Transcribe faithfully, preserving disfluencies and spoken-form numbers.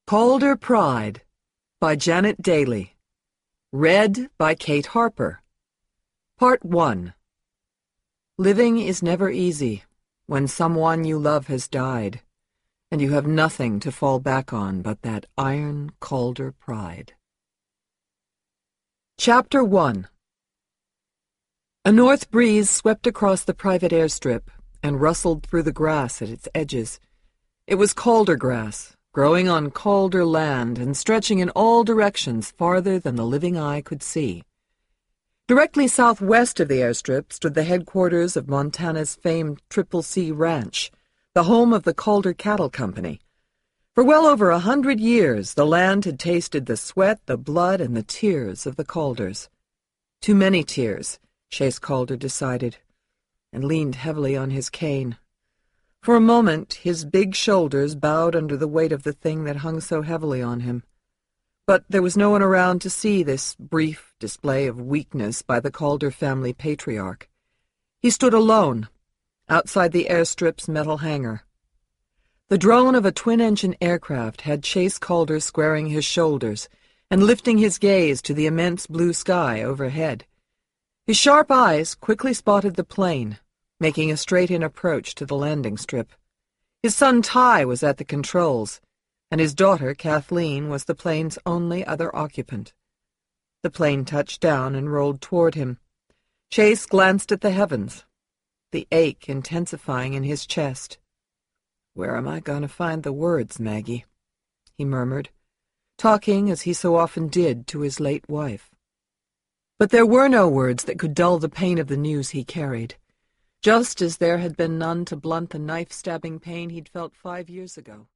Calder Pride by Janet Daly. Read by Kate Harper. Part one. Living is never easy when someone you love has died, and you have nothing to fall back on but that iron Calder pride. Chapter one. A north breeze swept across the private airstrip and rustled through the grass at its edges. It was Calder grass, growing on Calder land and stretching in all directions farther than the living eye could see. Directly southwest of the airstrip stood the headquarters of Montana's famed Triple C Ranch, the home of the Calder Cattle Company. For well over a hundred years, the land had tasted the sweat, the blood, and the tears of the Calders. Too many tears, Chase Calder decided, and leaned heavily on his cane. For a moment, his big shoulders bowed under the weight of the thing that hung so heavily on him. But there was no one around to see this brief display of weakness by the Calder family patriarch. He stood alone, outside the airstrip's metal hangar. The drone of a twin-engine aircraft had Chase Calder squaring his shoulders and lifting his gaze to the immense blue sky overhead. His sharp eyes quickly spotted the plane, making a straight-in approach to the landing strip. His son Ty was at the controls, and his daughter Kathleen was the plane's only other occupant. The plane touched down and rolled toward him. Chase glanced at the heavens, the ache intensifying in his chest. "Where am I going to find the words, Maggie?" he murmured, talking as he so often did to his late wife. But there were no words that could dull the pain of the news he carried, just as there had been none to blunt the knife-stabbing pain he'd felt five years ago.